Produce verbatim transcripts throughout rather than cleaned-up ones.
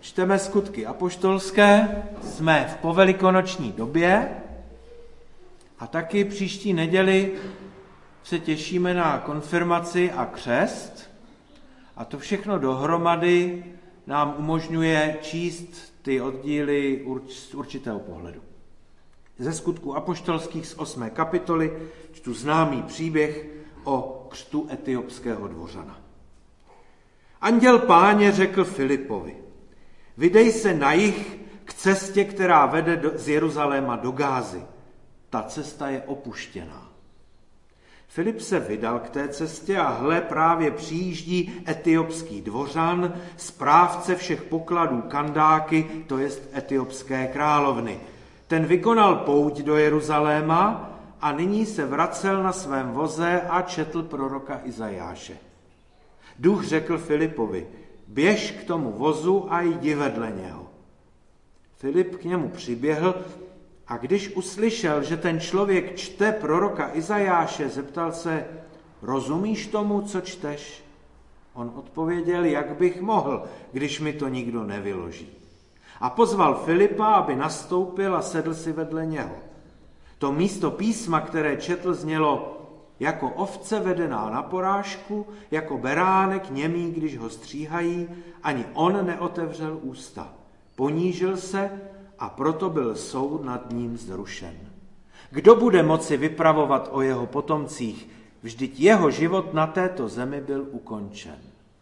Čteme Skutky apoštolské, jsme v povelikonoční době a taky příští neděli se těšíme na konfirmaci a křest a to všechno dohromady nám umožňuje číst ty oddíly z určitého pohledu. Ze Skutků apoštolských z osmé kapitoly čtu známý příběh o křtu etiopského dvořana. Anděl Páně řekl Filipovi: vydej se na jih k cestě, která vede do, z Jeruzaléma do Gázy. Ta cesta je opuštěná. Filip se vydal k té cestě a hle, právě přijíždí etiopský dvořan, správce všech pokladů Kandáky, to jest etiopské královny. Ten vykonal pouť do Jeruzaléma a nyní se vracel na svém voze a četl proroka Izajáše. Duch řekl Filipovi: běž k tomu vozu a jdi vedle něho. Filip k němu přiběhl a když uslyšel, že ten člověk čte proroka Izajáše, zeptal se: rozumíš tomu, co čteš? On odpověděl: jak bych mohl, když mi to nikdo nevyloží. A pozval Filipa, aby nastoupil a sedl si vedle něho. To místo písma, které četl, znělo: jako ovce vedená na porážku, jako beránek němý, když ho stříhají, ani on neotevřel ústa. Ponížil se a proto byl soud nad ním zrušen. Kdo bude moci vypravovat o jeho potomcích? Vždyť jeho život na této zemi byl ukončen.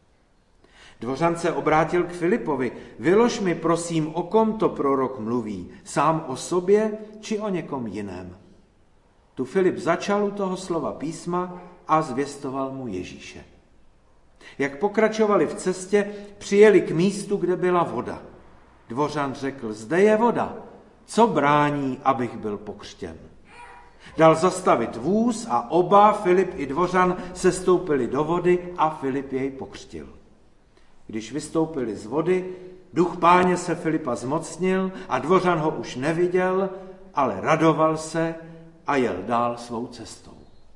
Dvořan se obrátil k Filipovi: vylož mi prosím, o kom to prorok mluví, sám o sobě či o někom jiném. Tu Filip začal u toho slova písma a zvěstoval mu Ježíše. Jak pokračovali v cestě, přijeli k místu, kde byla voda. Dvořan řekl: zde je voda, co brání, abych byl pokřtěn? Dal zastavit vůz a oba, Filip i Dvořan, sestoupili do vody a Filip jej pokřtil. Když vystoupili z vody, duch Páně se Filipa zmocnil a Dvořan ho už neviděl, ale radoval se a jel dál svou cestou.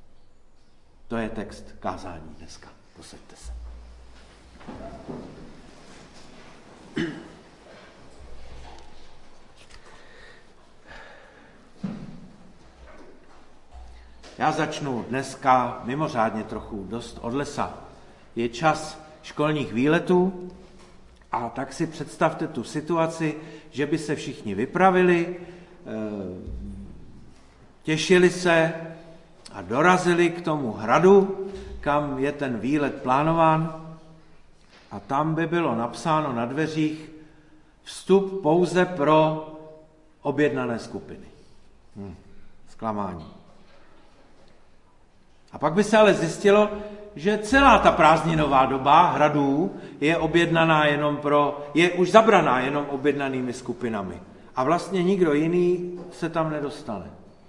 To je text kázání dneska. Posaďte se. Já začnu dneska mimořádně trochu dost od lesa. Je čas školních výletů a tak si představte tu situaci, že by se všichni vypravili, těšili se a dorazili k tomu hradu, kam je ten výlet plánován, a tam by bylo napsáno na dveřích: vstup pouze pro objednané skupiny. Hm, zklamání. A pak by se ale zjistilo, že celá ta prázdninová doba hradů je objednaná jenom pro, je už zabraná jenom objednanými skupinami. A vlastně nikdo jiný se tam nedostane.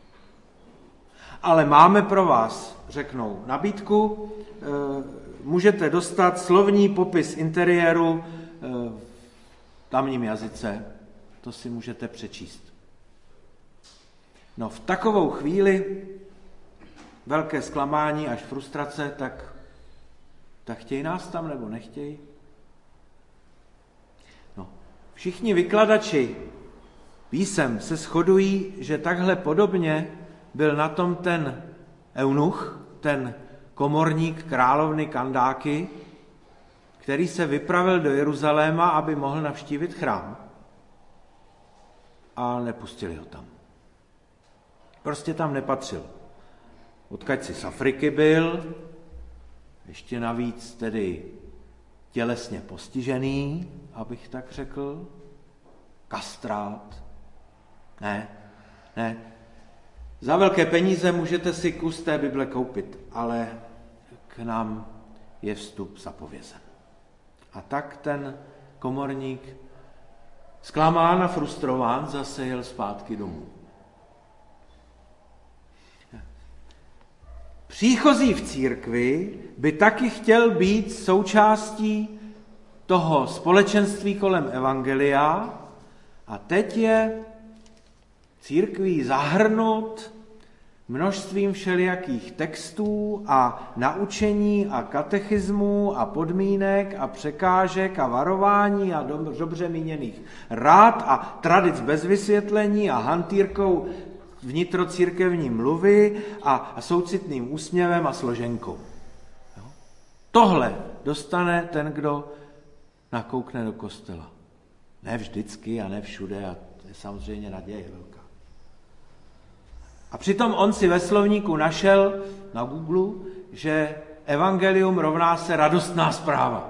Ale máme pro vás, řeknou, nabídku, e, můžete dostat slovní popis interiéru e, v tamním jazyce, to si můžete přečíst. No v takovou chvíli velké zklamání až frustrace, tak, tak chtějí nás tam nebo nechtějí? No, všichni vykladači písem se shodují, že takhle podobně byl na tom ten eunuch, ten komorník královny Kandáky, který se vypravil do Jeruzaléma, aby mohl navštívit chrám. A nepustili ho tam. Prostě tam nepatřil. Odkud si z Afriky byl, ještě navíc tedy tělesně postižený, abych tak řekl, kastrát. Ne, ne. Za velké peníze můžete si kus té Bible koupit, ale k nám je vstup zapovězen. A tak ten komorník, zklamán a frustrován, zase jel zpátky domů. Příchozí v církvi by taky chtěl být součástí toho společenství kolem evangelia a teď je církví zahrnut množstvím všelijakých textů a naučení a katechismů a podmínek a překážek a varování a dobře míněných rád a tradic bez vysvětlení a hantýrkou vnitrocírkevní mluvy a, a soucitným úsměvem a složenkou. Jo? Tohle dostane ten, kdo nakoukne do kostela. Ne vždycky a ne všude a to je samozřejmě naděje velká. A přitom on si ve slovníku našel na Google, že evangelium rovná se radostná zpráva.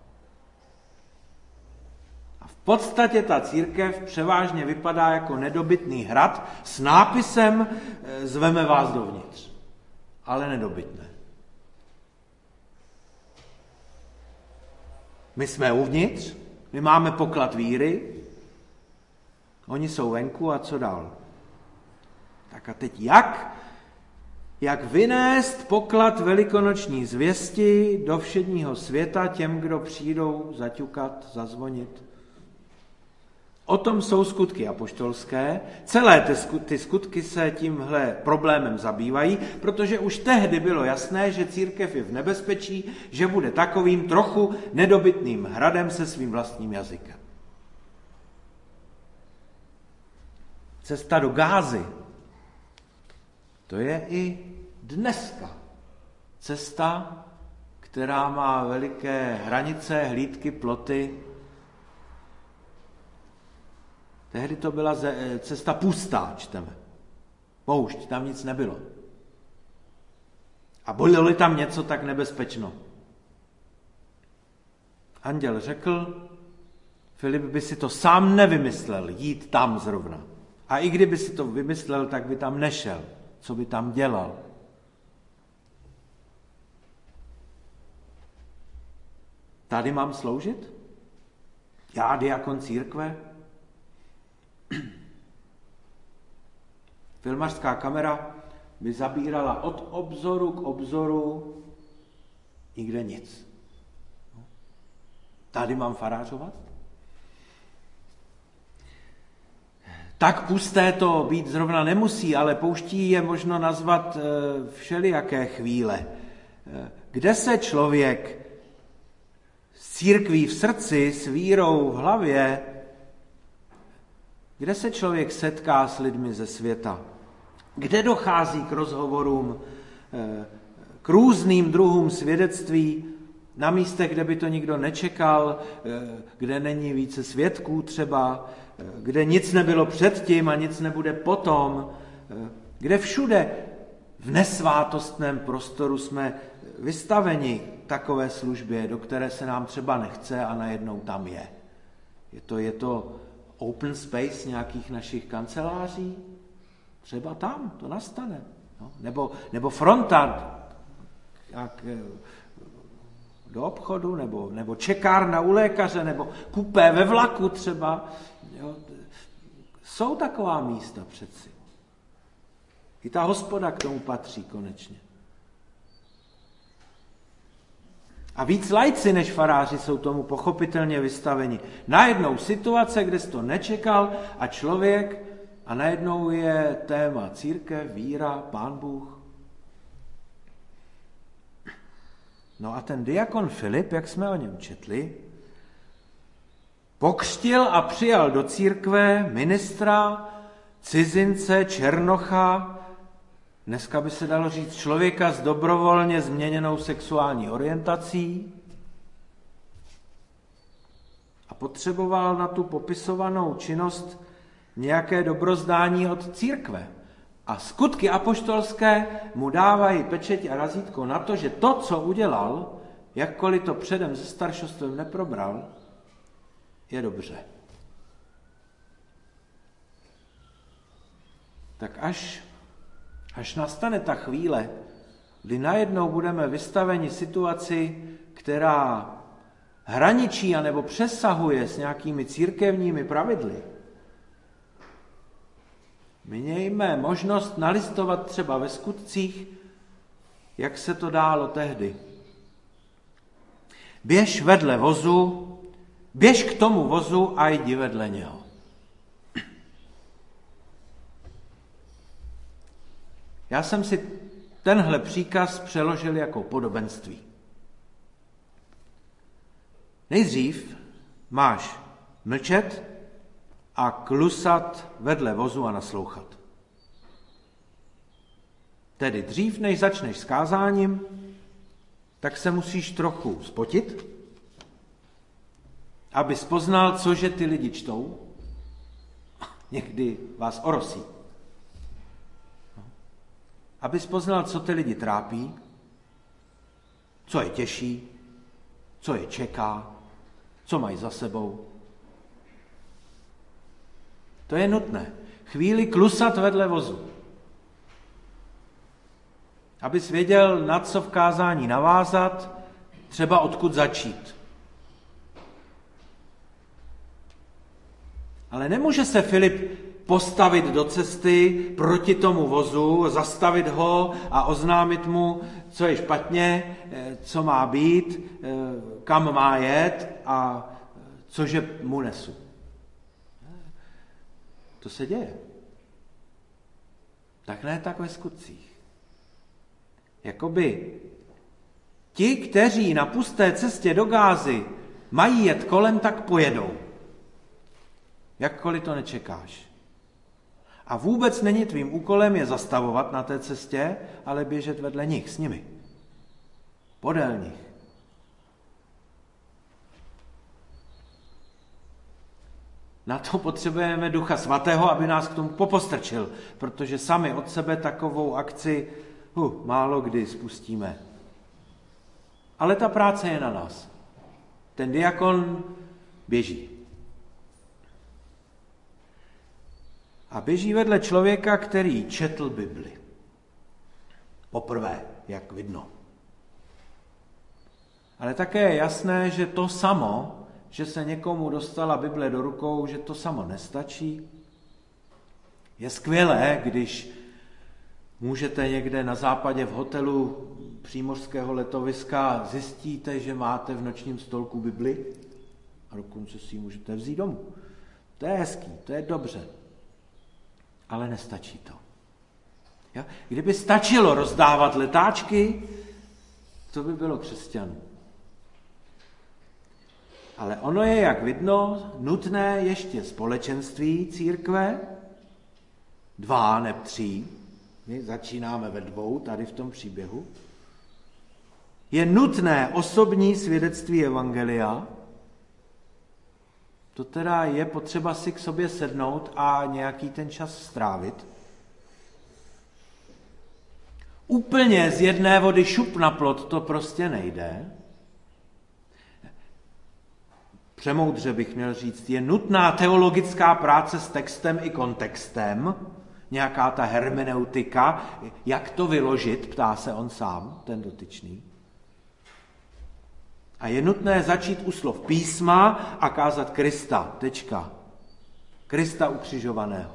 A v podstatě ta církev převážně vypadá jako nedobytný hrad s nápisem zveme vás dovnitř, ale nedobytné. My jsme uvnitř, my máme poklad víry, oni jsou venku a co dál? Tak a teď jak? Jak vynést poklad velikonoční zvěsti do všedního světa těm, kdo přijdou zaťukat, zazvonit? O tom jsou skutky apoštolské. Celé ty skutky se tímhle problémem zabývají, protože už tehdy bylo jasné, že církev je v nebezpečí, že bude takovým trochu nedobytným hradem se svým vlastním jazykem. Cesta do Gázy, to je i dneska cesta, která má veliké hranice, hlídky, ploty. Tehdy to byla cesta pustá, čteme. Poušť, tam nic nebylo. A bylo-li tam něco tak nebezpečno. Anděl řekl, Filip by si to sám nevymyslel, jít tam zrovna. A i kdyby si to vymyslel, tak by tam nešel. Co by tam dělal? Tady mám sloužit? Já, diakon církve? Filmařská kamera by zabírala od obzoru k obzoru nikde nic. Tady mám farářovat? Tak pusté to být zrovna nemusí, ale pouští je možno nazvat všelijaké chvíle. Kde se člověk s církví v srdci, s vírou v hlavě, kde se člověk setká s lidmi ze světa? Kde dochází k rozhovorům, k různým druhům svědectví, na místech, kde by to nikdo nečekal, kde není více svědků třeba, kde nic nebylo předtím a nic nebude potom, kde všude v nesvátostném prostoru jsme vystaveni takové službě, do které se nám třeba nechce a najednou tam je. Je to, je to open space nějakých našich kanceláří? Třeba tam to nastane. No? Nebo, nebo fronta jak, do obchodu, nebo, nebo čekárna u lékaře, nebo kupé ve vlaku třeba. Jo? Jsou taková místa přeci. I ta hospoda k tomu patří konečně. A víc laici než faráři jsou tomu pochopitelně vystaveni. Najednou situace, kde jsi to nečekal a člověk, a najednou je téma církev, víra, Pán Bůh. No a ten diakon Filip, jak jsme o něm četli, pokřtil a přijal do církve ministra, cizince, černocha, dneska by se dalo říct člověka s dobrovolně změněnou sexuální orientací a potřeboval na tu popisovanou činnost nějaké dobrozdání od církve. A skutky apoštolské mu dávají pečeť a razítko na to, že to, co udělal, jakkoliv to předem se staršostvem neprobral, je dobře. Tak až, až nastane ta chvíle, kdy najednou budeme vystaveni situaci, která hraničí anebo přesahuje s nějakými církevními pravidly, mějme možnost nalistovat třeba ve skutcích, jak se to dálo tehdy. Běž vedle vozu, běž k tomu vozu a jdi vedle něho. Já jsem si tenhle příkaz přeložil jako podobenství. Nejdřív máš mlčet a klusat vedle vozu a naslouchat. Tedy dřív, než začneš s kázáním, tak se musíš trochu spotit, abys poznal, cože ty lidi čtou. Někdy vás orosí. Abys poznal, co ty lidi trápí, co je těší, co je čeká, co mají za sebou. To je nutné. Chvíli klusat vedle vozu. Abys věděl, na co v kázání navázat, třeba odkud začít. Ale nemůže se Filip postavit do cesty proti tomu vozu, zastavit ho a oznámit mu, co je špatně, co má být, kam má jet a cože mu nesu. To se děje. Tak ne tak ve skutcích. Jakoby ti, kteří na pusté cestě do Gázy mají jet kolem, tak pojedou. Jakkoliv to nečekáš. A vůbec není tvým úkolem je zastavovat na té cestě, ale běžet vedle nich, s nimi. Podél nich. Na to potřebujeme Ducha Svatého, aby nás k tomu popostrčil, protože sami od sebe takovou akci huh, málo kdy spustíme. Ale ta práce je na nás. Ten diakon běží. A běží vedle člověka, který četl Bibli. Poprvé, jak vidno. Ale také je jasné, že to samo, že se někomu dostala Bible do rukou, že to samo nestačí. Je skvělé, když můžete někde na západě v hotelu přímořského letoviska zjistíte, že máte v nočním stolku Bibli a dokonce si ji můžete vzít domů. To je hezký, to je dobře. Ale nestačí to. Jo? Kdyby stačilo rozdávat letáčky, to by bylo křesťanů. Ale ono je, jak vidno, nutné ještě společenství církve, dva neb tři, my začínáme ve dvou tady v tom příběhu, je nutné osobní svědectví evangelia, to teda je potřeba si k sobě sednout a nějaký ten čas strávit. Úplně z jedné vody šup na plot to prostě nejde. Přemoudře bych měl říct, je nutná teologická práce s textem i kontextem, nějaká ta hermeneutika, jak to vyložit, ptá se on sám, ten dotyčný. A je nutné začít u slov písma a kázat Krista, tečka. Krista ukřižovaného.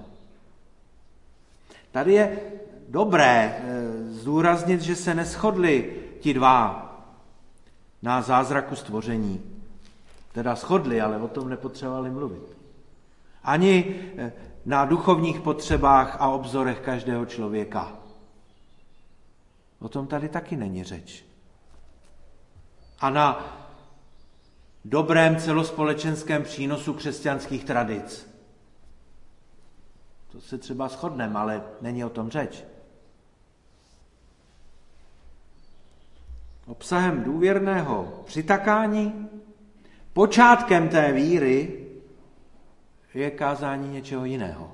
Tady je dobré zdůraznit, že se neshodli ti dva na zázraku stvoření. Teda shodli, ale o tom nepotřebovali mluvit. Ani na duchovních potřebách a obzorech každého člověka. O tom tady taky není řeč. A na dobrém celospolečenském přínosu křesťanských tradic. To se třeba shodneme, ale není o tom řeč. Obsahem důvěrného přitakání, počátkem té víry je kázání něčeho jiného.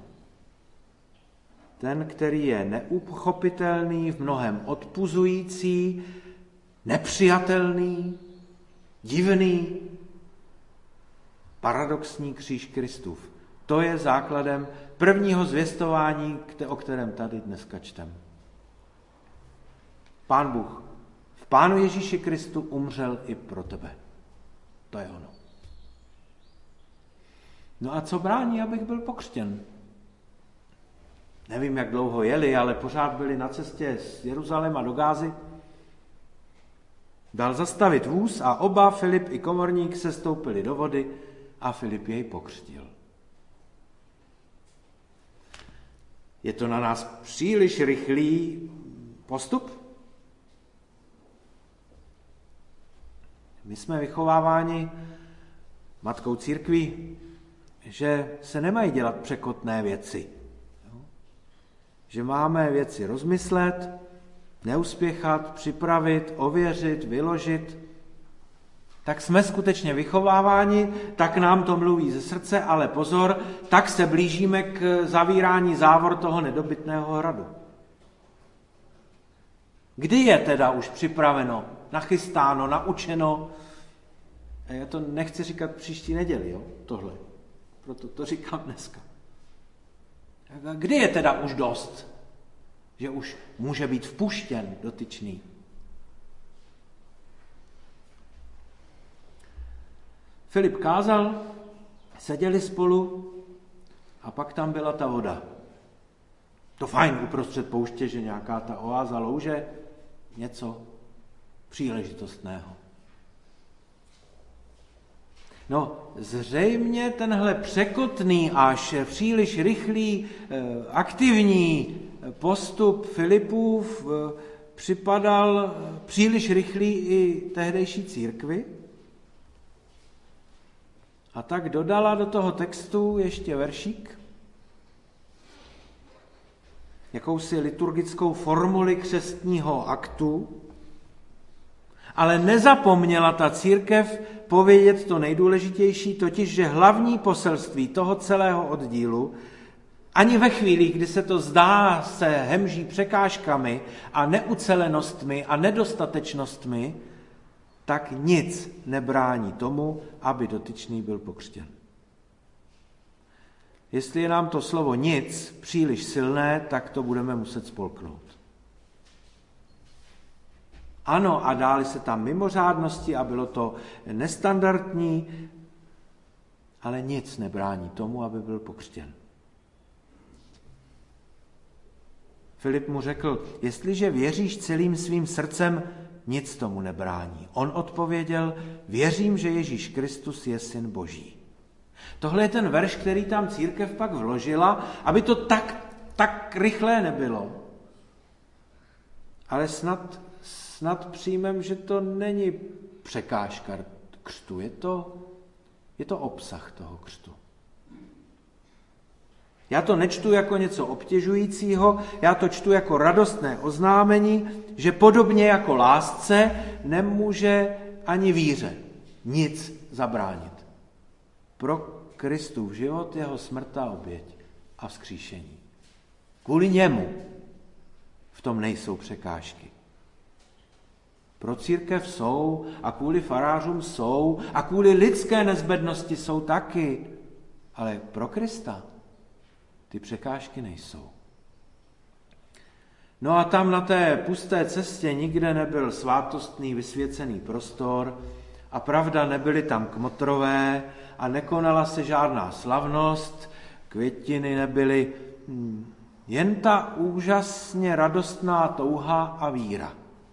Ten, který je neuchopitelný, v mnohem odpuzující, nepřijatelný, divný, paradoxní kříž Kristův. To je základem prvního zvěstování, o kterém tady dneska čtem. Pán Bůh v Pánu Ježíši Kristu umřel i pro tebe. To je ono. No a co brání, abych byl pokřtěn? Nevím, jak dlouho jeli, ale pořád byli na cestě z Jeruzaléma do Gázy. Dal zastavit vůz a oba, Filip i komorník, se stoupili do vody a Filip jej pokřtil. Je to na nás příliš rychlý postup? My jsme vychováváni matkou církví, že se nemají dělat překotné věci. Že máme věci rozmyslet, neuspěchat, připravit, ověřit, vyložit. Tak jsme skutečně vychováváni, tak nám to mluví ze srdce, ale pozor, tak se blížíme k zavírání závor toho nedobytného hradu. Kdy je teda už připraveno, nachystáno, naučeno? Já to nechci říkat příští neděli, jo, tohle. Proto to říkám dneska. Kdy je teda už dost, že už může být vpuštěn dotyčný? Filip kázal, seděli spolu a pak tam byla ta voda. To fajn uprostřed pouště, že nějaká ta oáza louže, něco příležitostného. No, zřejmě tenhle překotný až příliš rychlý, aktivní postup Filipův připadal příliš rychlý i tehdejší církvi. A tak dodala do toho textu ještě veršík, jakousi liturgickou formuli křestního aktu, ale nezapomněla ta církev povědět to nejdůležitější, totiž, že hlavní poselství toho celého oddílu, ani ve chvíli, kdy se to zdá se hemží překážkami a neucelenostmi a nedostatečnostmi, tak nic nebrání tomu, aby dotyčný byl pokřtěn. Jestli je nám to slovo nic příliš silné, tak to budeme muset spolknout. Ano, a dály se tam mimořádnosti a bylo to nestandardní, ale nic nebrání tomu, aby byl pokřtěn. Filip mu řekl, jestliže věříš celým svým srdcem, nic tomu nebrání. On odpověděl, věřím, že Ježíš Kristus je syn Boží. Tohle je ten verš, který tam církev pak vložila, aby to tak, tak rychlé nebylo. Ale snad, snad přijmem, že to není překážka křtu, je to, je to obsah toho křtu. Já to nečtu jako něco obtěžujícího, já to čtu jako radostné oznámení, že podobně jako lásce nemůže ani víře nic zabránit. Pro Kristův život, jeho smrt a oběť a vzkříšení. Kvůli němu v tom nejsou překážky. Pro církev jsou a kvůli farářům jsou a kvůli lidské nezbednosti jsou taky, ale pro Krista ty překážky nejsou. No a tam na té pusté cestě nikde nebyl svátostný vysvěcený prostor a pravda, nebyly tam kmotrové a nekonala se žádná slavnost, květiny nebyly, hm, jen ta úžasně radostná touha a víra.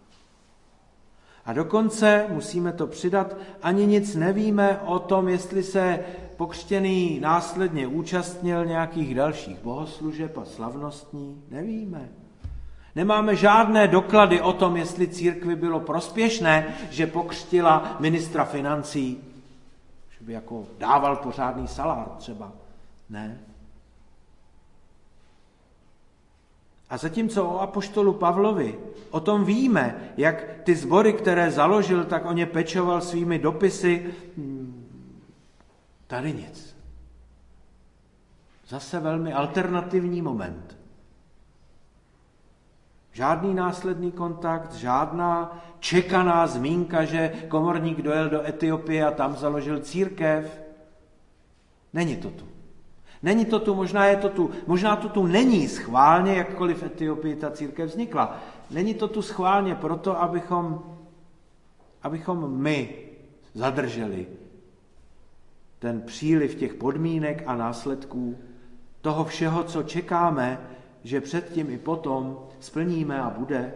A dokonce, musíme to přidat, ani nic nevíme o tom, jestli se pokřtěný následně účastnil nějakých dalších bohoslužeb a slavnostní. Nevíme. Nemáme žádné doklady o tom, jestli církvi bylo prospěšné, že pokřtila ministra financí, že by jako dával pořádný salár třeba. Ne. A zatímco o apoštolu Pavlovi o tom víme, jak ty sbory, které založil, tak o ně pečoval svými dopisy, tady nic. Zase velmi alternativní moment. Žádný následný kontakt, žádná čekaná zmínka, že komorník dojel do Etiopie a tam založil církev. Není to tu. Není to tu, možná je to tu, možná to tu není schválně, jakkoliv v Etiopii ta církev vznikla. Není to tu schválně proto, abychom, abychom my zadrželi ten příliv těch podmínek a následků toho všeho, co čekáme, že předtím i potom splníme a bude.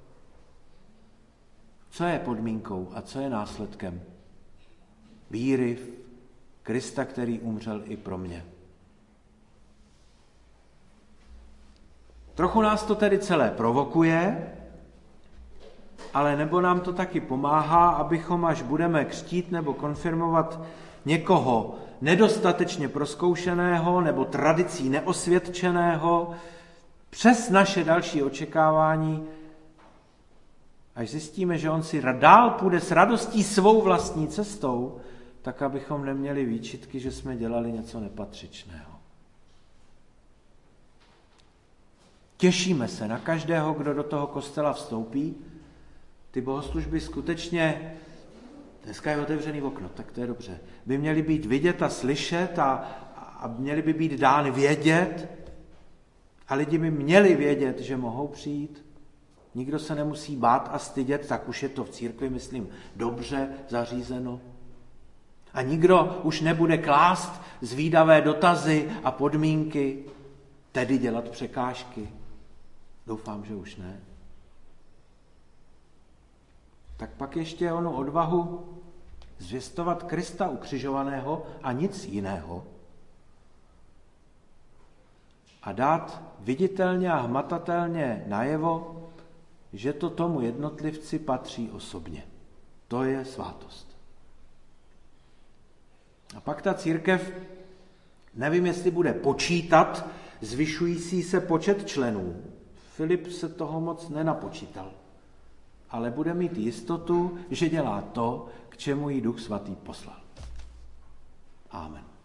Co je podmínkou a co je následkem? Víry v Krista, který umřel i pro mě. Trochu nás to tedy celé provokuje, ale nebo nám to taky pomáhá, abychom, až budeme křtít nebo konfirmovat někoho nedostatečně prozkoušeného nebo tradicí neosvědčeného, přes naše další očekávání, až zjistíme, že on si dál půjde s radostí svou vlastní cestou, tak abychom neměli výčitky, že jsme dělali něco nepatřičného. Těšíme se na každého, kdo do toho kostela vstoupí. Ty bohoslužby skutečně, dneska je otevřený okno, tak to je dobře, by měly být vidět a slyšet a, a měly by být dány vědět a lidi by měli vědět, že mohou přijít. Nikdo se nemusí bát a stydět, tak už je to v církvi, myslím, dobře zařízeno. A nikdo už nebude klást zvídavé dotazy a podmínky, tedy dělat překážky. Doufám, že už ne. Tak pak ještě onu odvahu zvěstovat Krista ukřižovaného a nic jiného a dát viditelně a hmatatelně najevo, že to tomu jednotlivci patří osobně. To je svátost. A pak ta církev, nevím, jestli bude počítat zvyšující se počet členů. Filip se toho moc nenapočítal, ale bude mít jistotu, že dělá to, k čemu jí Duch Svatý poslal. Amen.